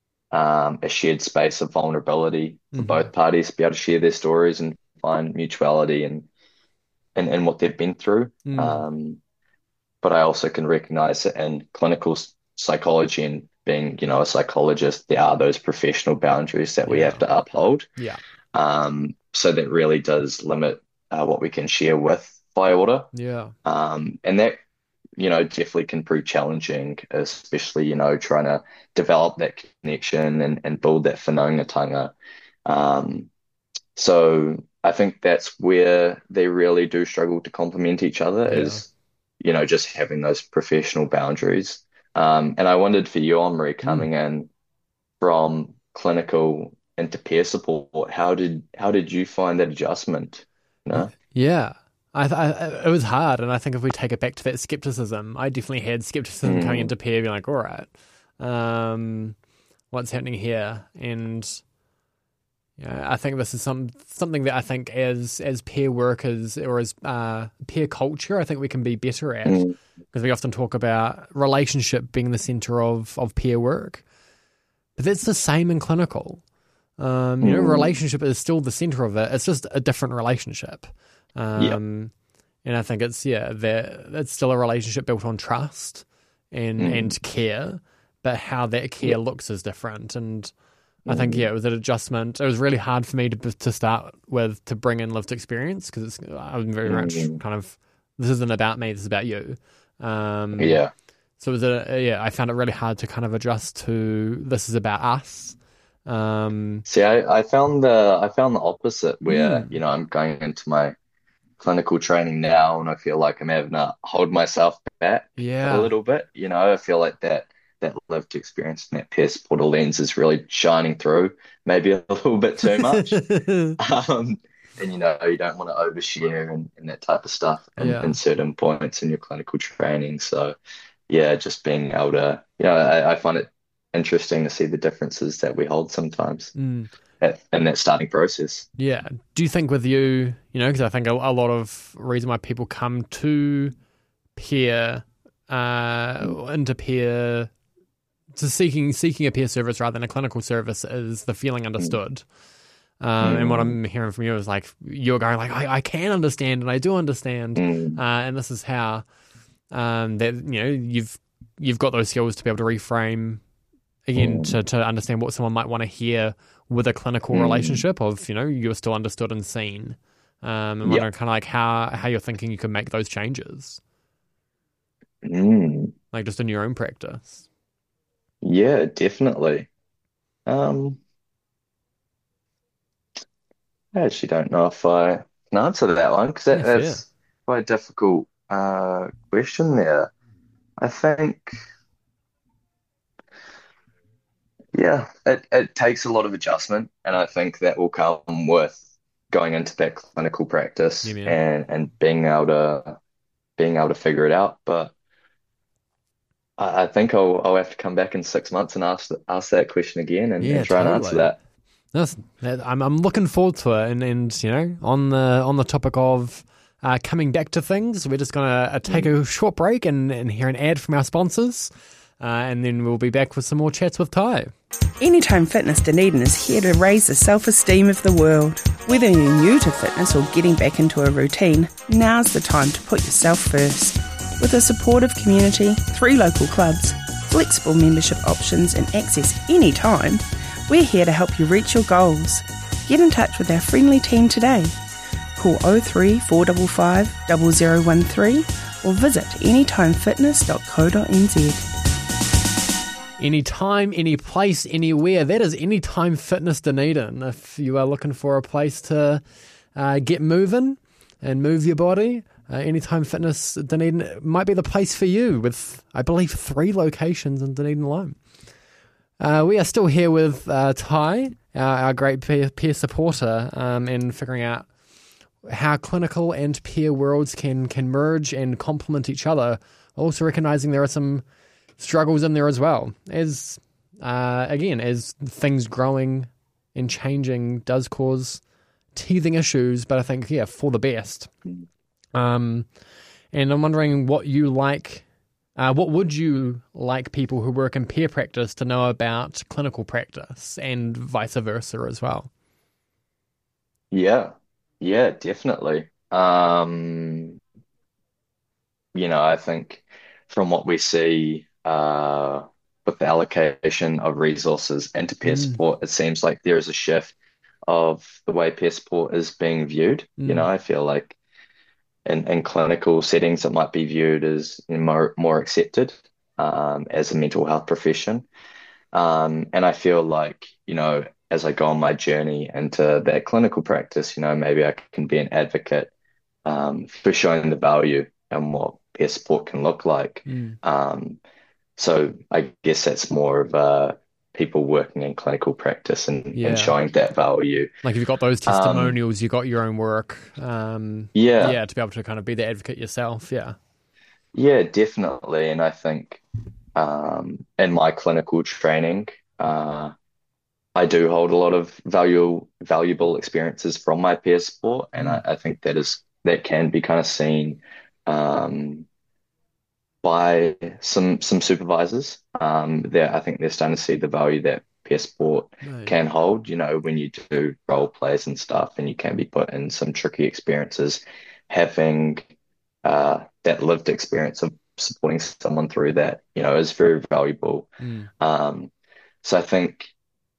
Speaker 4: a shared space of vulnerability for
Speaker 3: Mm-hmm.
Speaker 4: both parties to be able to share their stories and find mutuality in what they've been through.
Speaker 3: Mm.
Speaker 4: But I also can recognize that in clinical psychology and being, a psychologist, there are those professional boundaries that we have
Speaker 3: Yeah.
Speaker 4: to uphold.
Speaker 3: Yeah.
Speaker 4: So that really does limit what we can share with Biota.
Speaker 3: Yeah.
Speaker 4: And that, definitely can prove challenging, especially, trying to develop that connection and build that whanaungatanga. Um, so I think that's where they really do struggle to complement each other
Speaker 3: Yeah.
Speaker 4: is, just having those professional boundaries. And I wondered for you, Omri,
Speaker 3: Mm.
Speaker 4: coming in from clinical into peer support, how did you find that adjustment? No?
Speaker 3: Yeah. It was hard, and I think if we take it back to that skepticism, I definitely had skepticism coming
Speaker 4: Mm,
Speaker 3: into peer, being like, all right, um, what's happening here? And I think this is something that I think as peer workers or as peer culture, I think we can be better at,
Speaker 4: mm,
Speaker 3: because we often talk about relationship being the center of peer work, but that's the same in clinical.
Speaker 4: mm.
Speaker 3: Relationship is still the center of it. It's just a different relationship.
Speaker 4: Yeah.
Speaker 3: And I think it's it's still a relationship built on trust
Speaker 4: Mm,
Speaker 3: and care, but how that care
Speaker 4: yeah.
Speaker 3: looks is different. And I think
Speaker 4: Mm,
Speaker 3: it was an adjustment. It was really hard for me to start with, to bring in lived experience, because I'm very much
Speaker 4: mm.
Speaker 3: kind of, this isn't about me, this is about you. Um,
Speaker 4: Yeah.
Speaker 3: so it was I found it really hard to kind of adjust to, this is about us. Um,
Speaker 4: See, I found the opposite where,
Speaker 3: mm,
Speaker 4: I'm going into my clinical training now and I feel like I'm having to hold myself back a
Speaker 3: yeah.
Speaker 4: little bit. I feel like that lived experience and that peer supporter lens is really shining through, maybe a little bit too much. Um, and you don't want to overshare and that type of stuff in
Speaker 3: Yeah.
Speaker 4: certain points in your clinical training. So yeah, just being able to, I find it interesting to see the differences that we hold sometimes
Speaker 3: Mm.
Speaker 4: in that starting process.
Speaker 3: Yeah. Do you think with you, because I think a lot of reason why people come to peer, into peer, to seeking a peer service rather than a clinical service, is the feeling
Speaker 4: Mm,
Speaker 3: understood. And what
Speaker 4: mm,
Speaker 3: I'm hearing from you is like, you're going like, I can understand and I do understand.
Speaker 4: mm,
Speaker 3: And this is how. that you've got those skills to be able to reframe again to understand what someone might want to hear with a clinical relationship of you're still understood and seen, and wondering kind of like how you're thinking you can make those changes, like just in your own practice.
Speaker 4: Yeah, definitely. I actually don't know if I can answer that one because
Speaker 3: Yeah, fair.
Speaker 4: that's quite a difficult question there. I think, yeah, it takes a lot of adjustment, and I think that will come with going into that clinical
Speaker 3: Yeah,
Speaker 4: practice
Speaker 3: man.
Speaker 4: and being able to figure it out. But I think I'll have to come back in 6 months and ask that question again and
Speaker 3: Yeah,
Speaker 4: try and answer
Speaker 3: totally.
Speaker 4: that.
Speaker 3: I'm looking forward to it, and on the topic of coming back to things, we're just gonna take a short break and hear an ad from our sponsors, and then we'll be back with some more chats with Ty.
Speaker 1: Anytime Fitness Dunedin is here to raise the self-esteem of the world. Whether you're new to fitness or getting back into a routine, now's the time to put yourself first. With a supportive community, 3 local clubs, flexible membership options and access anytime, we're here to help you reach your goals. Get in touch with our friendly team today. Call 03 455 0013 or visit anytimefitness.co.nz.
Speaker 3: Anytime, any place, anywhere. That is Anytime Fitness Dunedin. If you are looking for a place to get moving and move your body, Anytime Fitness Dunedin might be the place for you with, I believe, 3 locations in Dunedin alone. We are still here with Ty, our great peer supporter, and figuring out how clinical and peer worlds can merge and complement each other, also recognizing there are some struggles in there as well. As things growing and changing does cause teething issues, but I think, for the best. And I'm wondering what would you like people who work in peer practice to know about clinical practice and vice versa as well?
Speaker 4: Yeah, yeah, definitely. I think from what we see with the allocation of resources into peer
Speaker 3: Mm,
Speaker 4: support, it seems like there is a shift of the way peer support is being viewed.
Speaker 3: mm,
Speaker 4: I feel like in clinical settings, it might be viewed as more accepted as a mental health profession. And I feel like, as I go on my journey into that clinical practice, maybe I can be an advocate for showing the value and what peer support can look like.
Speaker 3: mm.
Speaker 4: So I guess that's more of people working in clinical practice and
Speaker 3: Yeah.
Speaker 4: showing that value.
Speaker 3: Like if you've got those
Speaker 4: Um,
Speaker 3: testimonials, you've got your own work.
Speaker 4: yeah,
Speaker 3: To be able to kind of be the advocate yourself. Yeah.
Speaker 4: yeah, definitely. And I think in my clinical training, I do hold a lot of valuable experiences from my peer support, and
Speaker 3: Mm,
Speaker 4: I think that can be kind of seen um, by some supervisors. There, I think they're starting to see the value that peer support
Speaker 3: no.
Speaker 4: can hold. When you do role plays and stuff, and you can be put in some tricky experiences, having that lived experience of supporting someone through that, is very valuable.
Speaker 3: Mm,
Speaker 4: Um, so I think,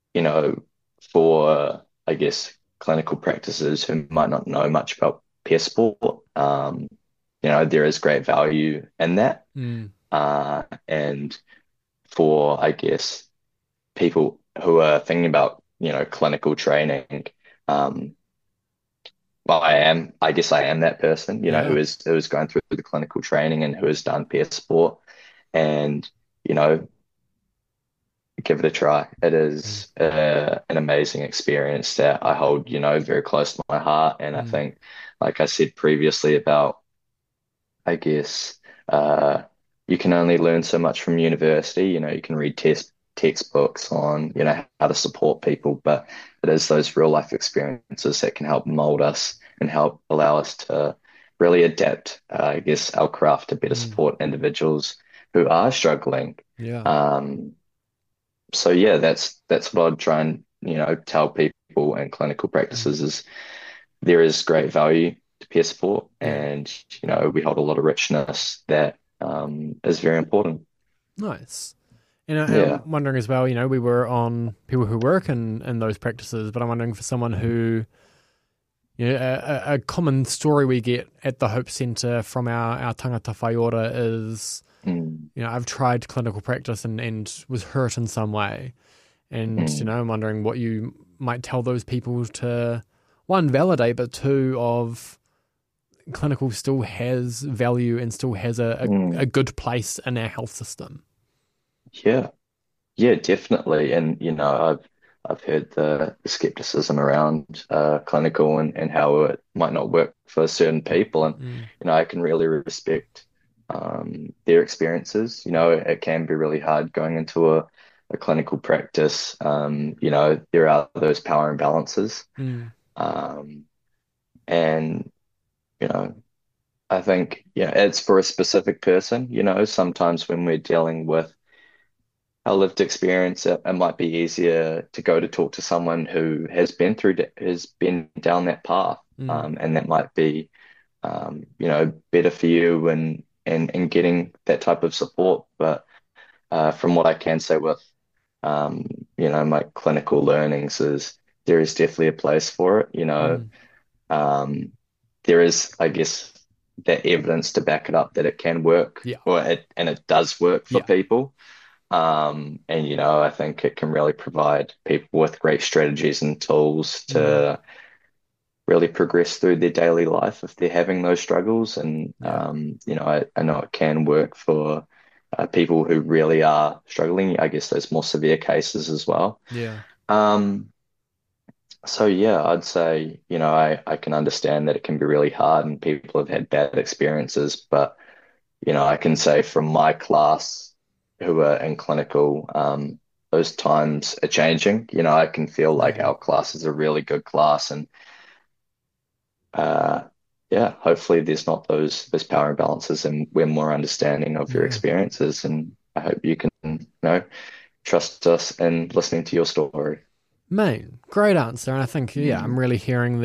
Speaker 4: for, I guess, clinical practices who might not know much about peer support, there is great value in that.
Speaker 3: mm.
Speaker 4: And for, I guess, people who are thinking about, clinical training, um, well, I guess I am that person,
Speaker 3: Yeah.
Speaker 4: who is going through the clinical training and who has done peer support and, you know, give it a try. It
Speaker 3: Mm,
Speaker 4: is an amazing experience that I hold, very close to my heart. And I
Speaker 3: mm.
Speaker 4: think, like I said previously about, I guess, uh, you can only learn so much from university. You can read textbooks on, how to support people, but it is those real life experiences that can help mold us and help allow us to really adapt, I guess, our craft to better
Speaker 3: Mm.
Speaker 4: support individuals who are struggling.
Speaker 3: Yeah.
Speaker 4: Um, so yeah, that's what I'd try and tell people in clinical
Speaker 3: Mm.
Speaker 4: practices is there is great value to peer support,
Speaker 3: Yeah.
Speaker 4: and we hold a lot of richness that is very important.
Speaker 3: Nice. And
Speaker 4: Yeah.
Speaker 3: I'm wondering as well, we were on people who work in those practices, but I'm wondering for someone who, a common story we get at the Hope Centre from our tangata whaiora is,
Speaker 4: Mm,
Speaker 3: I've tried clinical practice and was hurt in some way. And,
Speaker 4: mm,
Speaker 3: I'm wondering what you might tell those people to, one, validate, but two, of clinical still has value and still has a
Speaker 4: mm.
Speaker 3: good place in our health system.
Speaker 4: Yeah. Yeah, definitely. And I've heard the skepticism around clinical and how it might not work for certain people, and
Speaker 3: Mm,
Speaker 4: I can really respect their experiences. It can be really hard going into a clinical practice. There are those power imbalances,
Speaker 3: mm,
Speaker 4: um, and you know, I think it's for a specific person. Sometimes when we're dealing with a lived experience, it might be easier to go to talk to someone who has been down that path,
Speaker 3: mm,
Speaker 4: and that might be, better for you and getting that type of support. But from what I can say with, um, my clinical learnings is there is definitely a place for it.
Speaker 3: mm.
Speaker 4: Um, there is, I guess, that evidence to back it up that it can work,
Speaker 3: Yeah,
Speaker 4: and it does work for
Speaker 3: yeah.
Speaker 4: people. And I think it can really provide people with great strategies and tools
Speaker 3: Mm,
Speaker 4: to really progress through their daily life if they're having those struggles. And
Speaker 3: yeah,
Speaker 4: I know it can work for people who really are struggling. I guess those more severe cases as well.
Speaker 3: yeah,
Speaker 4: Um, so yeah, I'd say, I can understand that it can be really hard and people have had bad experiences, but I can say from my class who are in clinical, those times are changing. I can feel like
Speaker 3: yeah,
Speaker 4: our class is a really good class, and uh, yeah, hopefully there's not those power imbalances, and we're more understanding of your
Speaker 3: yeah.
Speaker 4: experiences. And I hope you can, trust us in listening to your story.
Speaker 3: Mate, great answer. And I think, I'm
Speaker 4: Mm,
Speaker 3: really hearing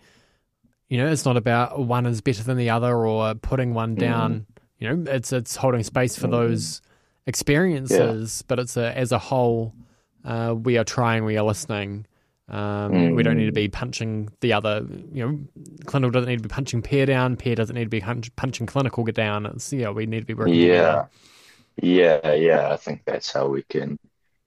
Speaker 3: it's not about one is better than the other or putting one
Speaker 4: mm,
Speaker 3: down. It's holding space for
Speaker 4: mm.
Speaker 3: those
Speaker 4: Yeah.
Speaker 3: experiences, but it's as a whole, we are trying, we are listening. We don't need to
Speaker 4: Mm.
Speaker 3: be punching the other, clinical doesn't need to be punching peer down, peer doesn't need to be punching clinical down. It's, we need to be working together.
Speaker 4: Yeah. Yeah. Yeah. I think that's how we can,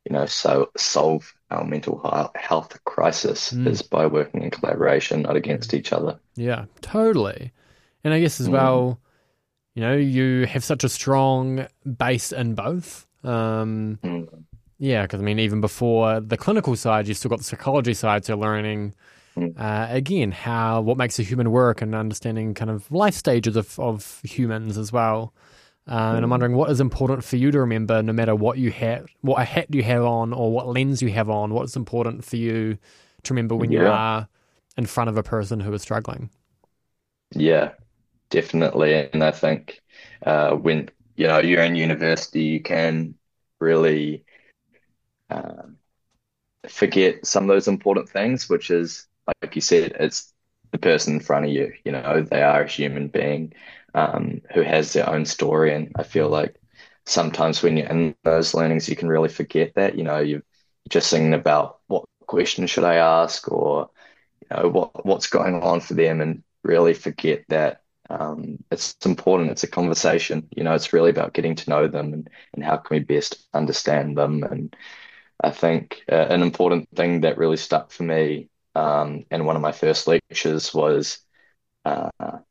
Speaker 4: solve our mental health crisis
Speaker 3: Mm,
Speaker 4: is by working in collaboration, not against each other.
Speaker 3: yeah, totally. And I guess as
Speaker 4: Mm,
Speaker 3: well, you have such a strong base in both.
Speaker 4: mm,
Speaker 3: Yeah, because I mean, even before the clinical side, you've still got the psychology side. So learning,
Speaker 4: mm,
Speaker 3: again, what makes a human work and understanding kind of life stages of humans as well. And I'm
Speaker 4: mm.
Speaker 3: wondering what is important for you to remember, no matter what what a hat you have on or what lens you have on, what's important for you to remember when you
Speaker 4: Yeah.
Speaker 3: are in front of a person who is struggling.
Speaker 4: Yeah, definitely. And I think when, you're in university, you can really um, forget some of those important things, which is, like you said, it's the person in front of you. They are a human being who has their own story. And I feel
Speaker 3: Mm.
Speaker 4: like sometimes when you're in those learnings, you can really forget that. You're just thinking about what question should I ask, or what's going on for them, and really forget that it's important. It's a conversation. It's really about getting to know them, and how can we best understand them. And I think an important thing that really stuck for me in one of my first lectures was uh,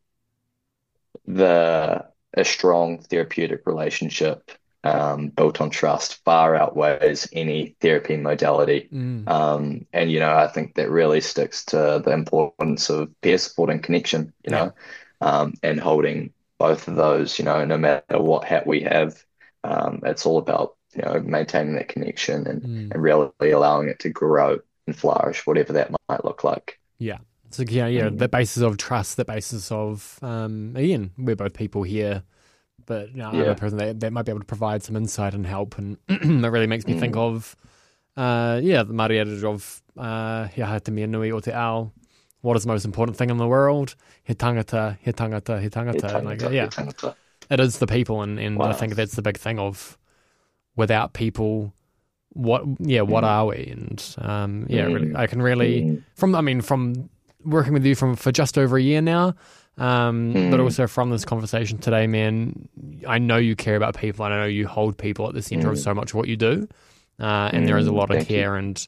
Speaker 4: the a strong therapeutic relationship built on trust far outweighs any therapy modality.
Speaker 3: Mm.
Speaker 4: And I think that really sticks to the importance of peer support and connection,
Speaker 3: Yeah.
Speaker 4: and holding both of those, no matter what hat we have, it's all about, maintaining that connection
Speaker 3: Mm.
Speaker 4: and really allowing it to grow and flourish, whatever that might look like.
Speaker 3: Yeah. So yeah, the
Speaker 4: Mm,
Speaker 3: basis of trust, the basis of again, we're both people here, but I'm a
Speaker 4: yeah.
Speaker 3: person that might be able to provide some insight and help, and that really makes me think
Speaker 4: Mm,
Speaker 3: of the Māori adage of he aha te mea nui o te ao. What is the most important thing in the world? He tangata, he tangata, he
Speaker 4: he
Speaker 3: tangata. And like,
Speaker 4: tangata, he
Speaker 3: yeah,
Speaker 4: tangata.
Speaker 3: it is the people, and I
Speaker 4: Wow.
Speaker 3: think that's the big thing of without people, what are we? And really, I can really from working with you for just over a year now, but also from this conversation today, man, I know you care about people, and I know you hold people at the center of so much of what you do, and there is a lot of care and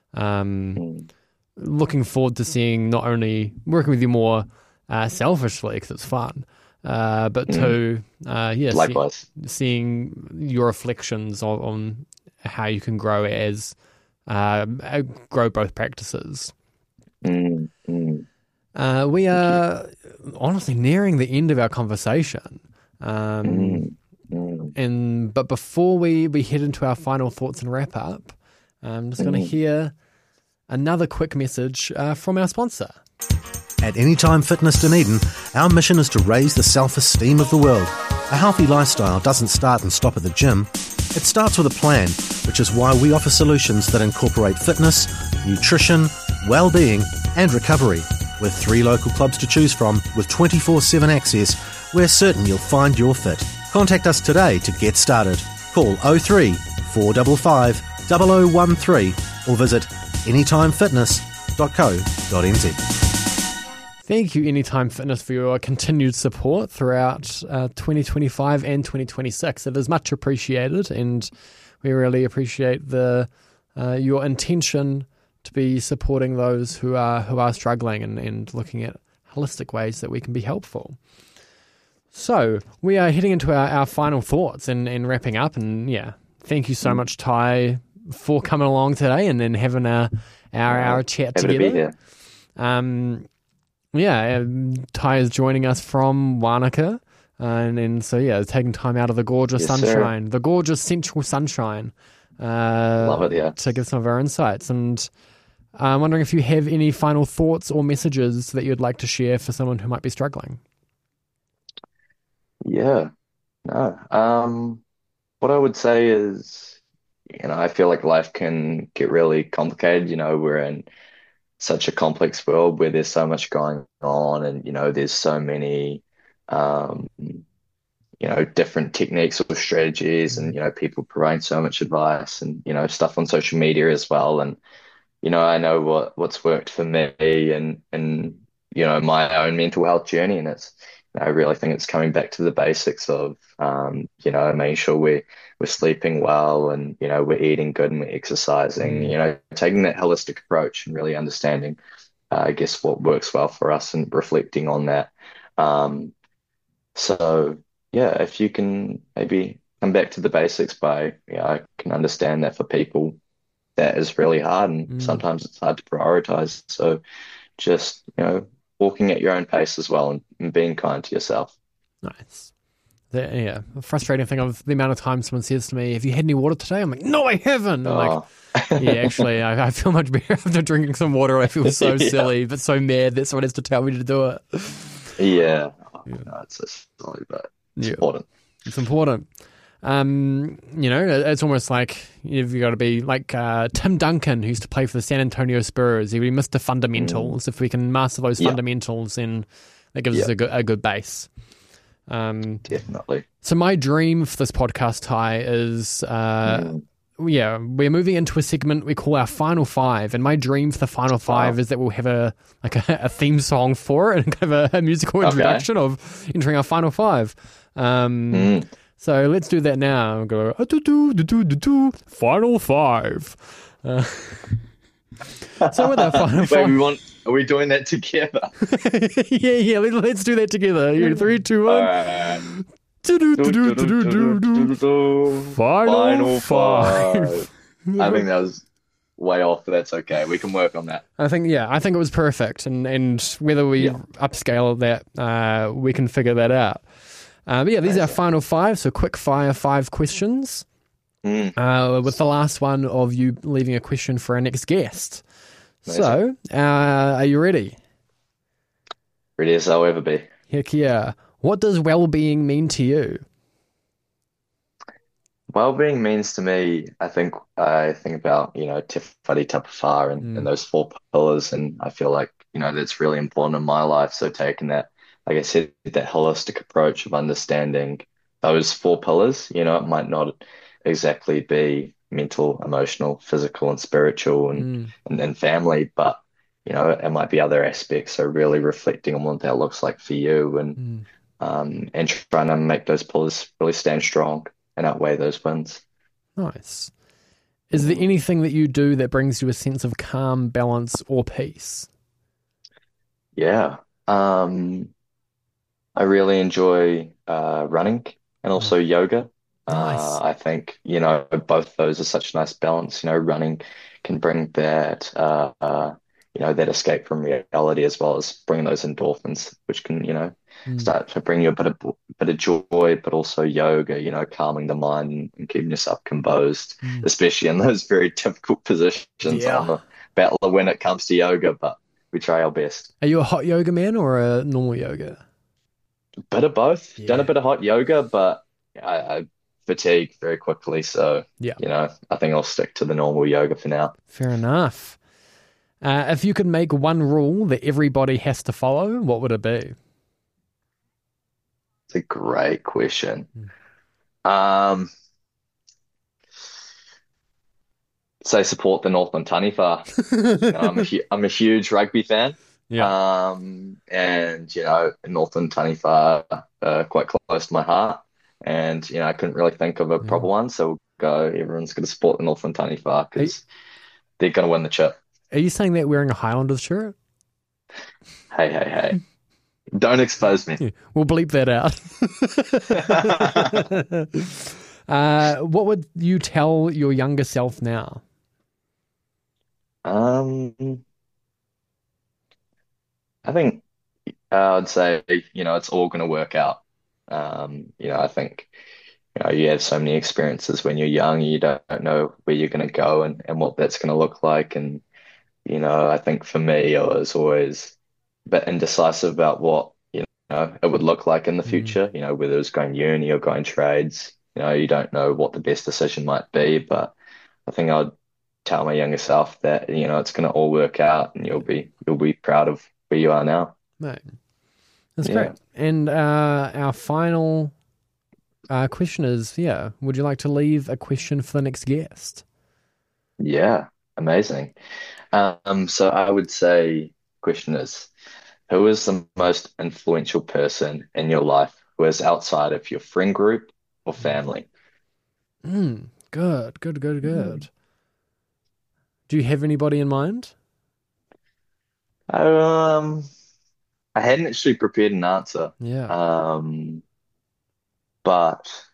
Speaker 3: looking forward to seeing not only working with you more selfishly because it's fun, but to
Speaker 4: Likewise.
Speaker 3: seeing your reflections on how you can grow grow both practices. We are honestly nearing the end of our conversation. But before we head into our final thoughts and wrap up, I'm just going to hear another quick message from our sponsor.
Speaker 5: At Anytime Fitness Dunedin, our mission is to raise the self-esteem of the world. A healthy lifestyle doesn't start and stop at the gym. It starts with a plan, which is why we offer solutions that incorporate fitness, nutrition, well-being and recovery. With 3 local clubs to choose from with 24/7 access, we're certain you'll find your fit. Contact us today to get started. Call 03 455 0013 or visit anytimefitness.co.nz.
Speaker 3: Thank you, Anytime Fitness, for your continued support throughout 2025 and 2026. It is much appreciated, and we really appreciate your intention to be supporting those who are struggling and looking at holistic ways that we can be helpful. So we are heading into our final thoughts and wrapping up. And thank you so much, Ty, for coming along today and then having our chat
Speaker 4: Happy
Speaker 3: together.
Speaker 4: to be here.
Speaker 3: Ty is joining us from Wanaka, and so taking time out of the gorgeous sunshine, the gorgeous central sunshine,
Speaker 4: Love it,
Speaker 3: to give some of our insights. And I'm wondering if you have any final thoughts or messages that you'd like to share for someone who might be struggling.
Speaker 4: Yeah. No. What I would say is, I feel like life can get really complicated. We're in such a complex world where there's so much going on, and there's so many different techniques or strategies, and people providing so much advice, and stuff on social media as well. And I know what's worked for me and my own mental health journey, and I really think it's coming back to the basics of making sure we're sleeping well, and we're eating good and we're exercising, taking that holistic approach and really understanding I guess what works well for us and reflecting on that. So if you can maybe come back to the basics I can understand that for people that is really hard, and sometimes it's hard to prioritize. So just, walking at your own pace as well, and being kind to yourself.
Speaker 3: Nice. The frustrating thing of the amount of time someone says to me, "Have you had any water today?" I'm like, "No, I haven't." I'm like, actually, I feel much better after drinking some water. I feel so silly, but so mad that someone has to tell me to do it.
Speaker 4: No, it's so silly, but it's important.
Speaker 3: It's important. It's almost like you've got to be like Tim Duncan, who used to play for the San Antonio Spurs. He missed the fundamentals. If we can master those fundamentals, then that gives us a good base.
Speaker 4: Definitely.
Speaker 3: So my dream for this podcast, Ty, is we're moving into a segment we call our Final Five, and my dream for the Final Five is that we'll have a theme song for it and kind of a musical introduction of entering our Final Five. So let's do that now. I'll go Final Five. So with our Final Five,
Speaker 4: are we doing that together?
Speaker 3: Let's do that together. 3, 2, 1. Final Five.
Speaker 4: I think that was way off, but that's okay. We can work on that.
Speaker 3: I think it was perfect, and whether we upscale that, we can figure that out. These are Final Five, so quick fire 5 questions. With the last one of you leaving a question for our next guest. Amazing. So, are you ready?
Speaker 4: Ready as I'll ever be.
Speaker 3: Heck yeah. What does well-being mean to you?
Speaker 4: Well-being means to me, I think about, Te Whare Tapawhā and those 4 pillars, and I feel like, that's really important in my life. So taking that, like I said, that holistic approach of understanding those four pillars. It might not exactly be mental, emotional, physical, and spiritual, and family, but it might be other aspects. So really reflecting on what that looks like for you, and trying to make those pillars really stand strong and outweigh those wins.
Speaker 3: Nice. Is there anything that you do that brings you a sense of calm, balance, or peace?
Speaker 4: Yeah. I really enjoy running and also yoga.
Speaker 3: Nice.
Speaker 4: I think, both those are such a nice balance. Running can bring that escape from reality, as well as bring those endorphins, which can, start to bring you a bit of joy, but also yoga, calming the mind and keeping yourself composed, especially in those very difficult positions.
Speaker 3: Yeah.
Speaker 4: I'm a battler when it comes to yoga, but we try our best.
Speaker 3: Are you a hot yoga man or a normal yoga?
Speaker 4: Bit of both.
Speaker 3: Yeah.
Speaker 4: Done a bit of hot yoga, but I fatigue very quickly. So,
Speaker 3: Yeah.
Speaker 4: I think I'll stick to the normal yoga for now.
Speaker 3: Fair enough. If you could make one rule that everybody has to follow, what would it be?
Speaker 4: It's a great question. Say support the Northland Taniwha. I'm a huge rugby fan.
Speaker 3: Yeah.
Speaker 4: And Northland Taniwha quite close to my heart. And I couldn't really think of a proper one, so we'll go. Everyone's going to support the Northland Taniwha because they're going to win the chip.
Speaker 3: Are you saying that wearing a Highlanders shirt?
Speaker 4: Hey. Don't expose me.
Speaker 3: Yeah, we'll bleep that out. What would you tell your younger self now?
Speaker 4: I think I'd say, it's all going to work out. I think, you have so many experiences when you're young, you don't know where you're going to go and what that's going to look like. And, I think for me, I was always a bit indecisive about what, it would look like in the future, whether it was going uni or going trades. You don't know what the best decision might be, but I think I'd tell my younger self that, it's going to all work out and you'll be proud of where you are now.
Speaker 3: Mate, that's great. And our final question is, would you like to leave a question for the next guest?
Speaker 4: Yeah, amazing. So I would say, question is, who is the most influential person in your life who is outside of your friend group or family?
Speaker 3: Good. Do you have anybody in mind?
Speaker 4: I hadn't actually prepared an answer.
Speaker 3: Yeah.
Speaker 4: But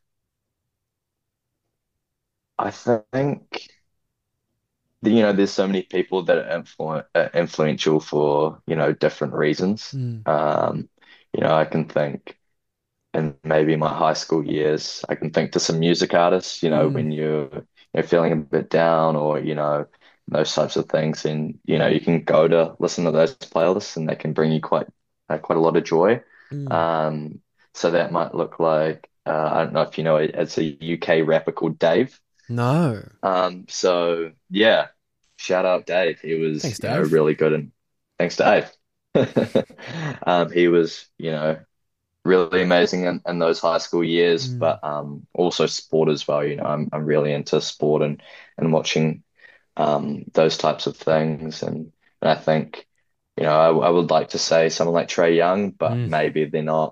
Speaker 4: I think there's so many people that are influential for different reasons. I can think in maybe my high school years, I can think to some music artists. When you're feeling a bit down or those types of things, and you can go to listen to those playlists, and they can bring you quite a lot of joy. So that might look like I don't know if it's a UK rapper called Dave.
Speaker 3: No.
Speaker 4: So yeah, shout out Dave. He was
Speaker 3: Thanks, Dave.
Speaker 4: really good, and thanks Dave. He was really amazing in those high school years, but also sport as well. I'm really into sport and watching those types of things, and I think I would like to say someone like Trae Young, but maybe they're not.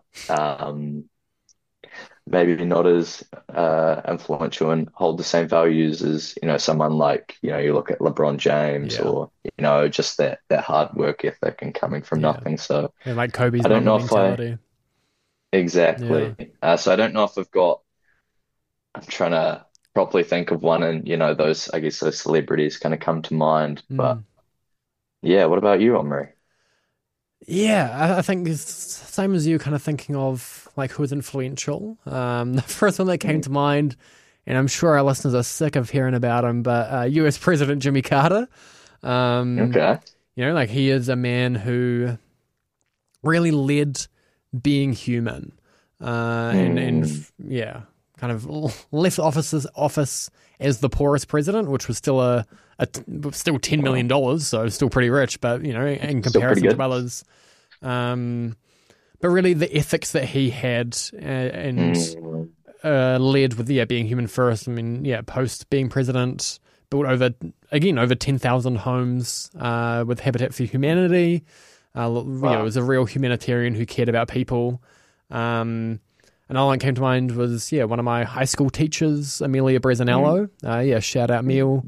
Speaker 4: Maybe not as influential and hold the same values as someone like you look at LeBron James or just that hard work ethic and coming from nothing. So
Speaker 3: yeah, like Kobe's
Speaker 4: I don't know
Speaker 3: mentality.
Speaker 4: Exactly. So I don't know if I'm trying to properly think of one, and those, I guess, those celebrities kind of come to mind. But yeah, what about you, Omri?
Speaker 3: Yeah, I think it's the same as you, kind of thinking of like who is influential. The first one that came to mind, and I'm sure our listeners are sick of hearing about him, but US President Jimmy Carter.
Speaker 4: Okay.
Speaker 3: Like he is a man who really led being human, and kind of left office as the poorest president, which was still still $10 million, so still pretty rich, but in comparison to others. But really, the ethics that he had, and led with being human first. I mean, post being president, built over 10,000 homes with Habitat for Humanity. Was a real humanitarian who cared about people. Another one came to mind was one of my high school teachers, Amelia Brezzanello. Shout out Mel.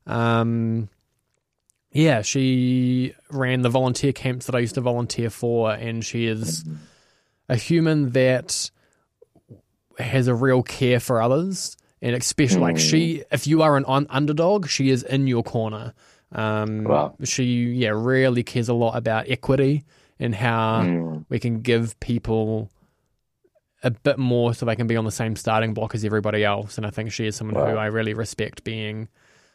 Speaker 3: She ran the volunteer camps that I used to volunteer for, and she is a human that has a real care for others, and especially if you are an underdog, she is in your corner. She really cares a lot about equity and how we can give people a bit more so they can be on the same starting block as everybody else. And I think she is someone who I really respect being,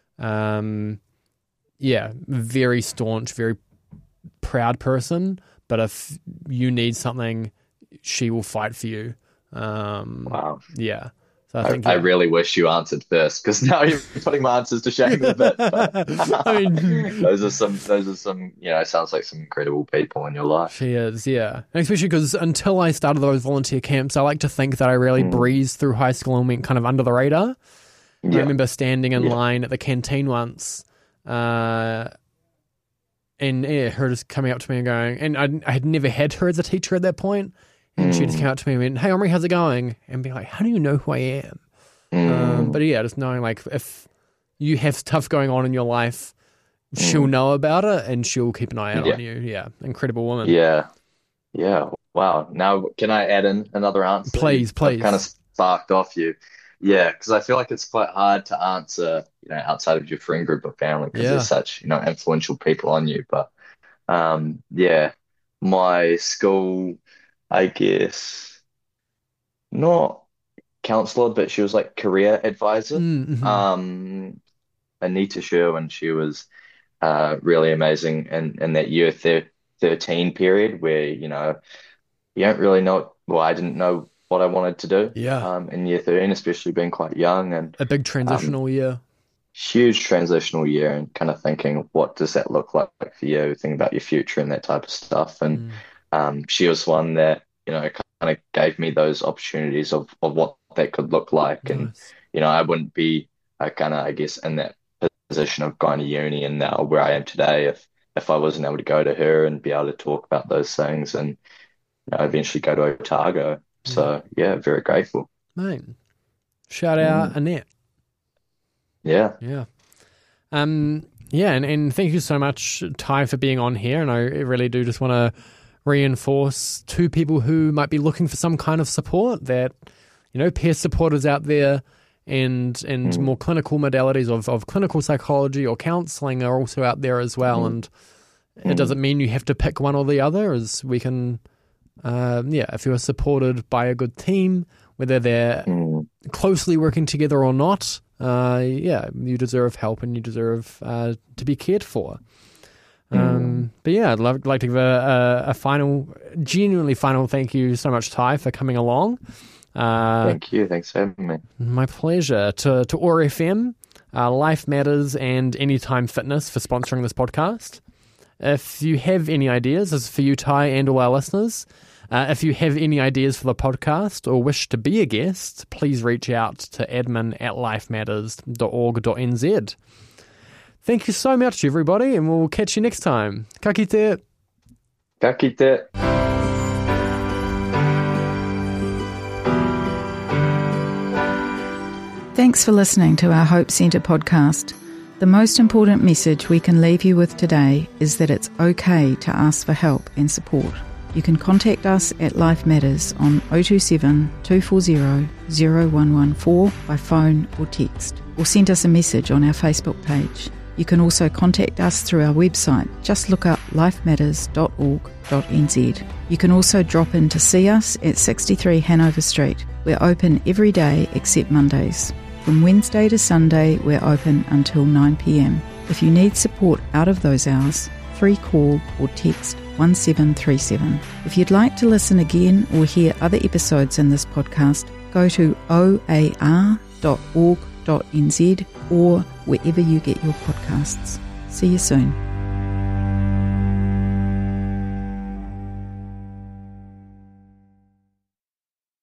Speaker 3: very staunch, very proud person. But if you need something, she will fight for you. Yeah. So I
Speaker 4: really wish you answered first, because now you're putting my answers to shame a bit. But,
Speaker 3: I mean,
Speaker 4: those are some, sounds like some incredible people in your life.
Speaker 3: She is, yeah. And especially because until I started those volunteer camps, I like to think that I really breezed through high school and went kind of under the radar. I remember standing in line at the canteen once, and her just coming up to me and going, and I had never had her as a teacher at that point. And she just came up to me and went, "Hey, Omri, how's it going?" And be like, "How do you know who I am?" But just knowing like if you have stuff going on in your life, she'll know about it and she'll keep an eye out on you. Yeah, incredible woman.
Speaker 4: Yeah. Wow. Now, can I add in another answer?
Speaker 3: Please.
Speaker 4: I've kind of sparked off you. Yeah, because I feel like it's quite hard to answer, outside of your friend group or family, because there's such, influential people on you. But my school, I guess, not counselor, but she was like career advisor. Anita Sherwin, she was really amazing in that year 13 period where, you don't really know, I didn't know what I wanted to do in year 13, especially being quite young. And
Speaker 3: a big transitional year.
Speaker 4: Huge transitional year, and kind of thinking, what does that look like for you? Thinking about your future and that type of stuff. And she was one that, kind of gave me those opportunities of what that could look like. Nice. And, I wouldn't be I guess, in that position of going to uni and now where I am today if I wasn't able to go to her and be able to talk about those things and eventually go to Otago. So, very grateful.
Speaker 3: Mate, shout out Annette.
Speaker 4: Yeah.
Speaker 3: And thank you so much, Ty, for being on here. And I really do just want to reinforce to people who might be looking for some kind of support that, peer supporters out there and more clinical modalities of clinical psychology or counselling are also out there as well. And it doesn't mean you have to pick one or the other, as we can, if you're supported by a good team, whether they're closely working together or not, you deserve help and you deserve to be cared for. I'd like to give a genuinely final thank you so much, Ty, for coming along.
Speaker 4: Thank you. Thanks for having me. My
Speaker 3: pleasure. To OAR FM, Life Matters, and Anytime Fitness for sponsoring this podcast. If you have any ideas, this is for you, Ty, and all our listeners. If you have any ideas for the podcast or wish to be a guest, please reach out to admin@lifematters.org.nz. Thank you so much, everybody, and we'll catch you next time. Ka kite.
Speaker 4: Ka kite.
Speaker 2: Thanks for listening to our Hope Centre podcast. The most important message we can leave you with today is that it's okay to ask for help and support. You can contact us at Life Matters on 027 240 0114 by phone or text, or send us a message on our Facebook page. You can also contact us through our website. Just look up lifematters.org.nz. You can also drop in to see us at 63 Hanover Street. We're open every day except Mondays. From Wednesday to Sunday, we're open until 9 p.m. If you need support out of those hours, free call or text 1737. If you'd like to listen again or hear other episodes in this podcast, go to oar.org.nz or wherever you get your podcasts. See you soon.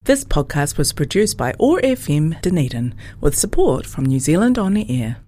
Speaker 1: This podcast was produced by OAR FM Dunedin with support from New Zealand On the Air.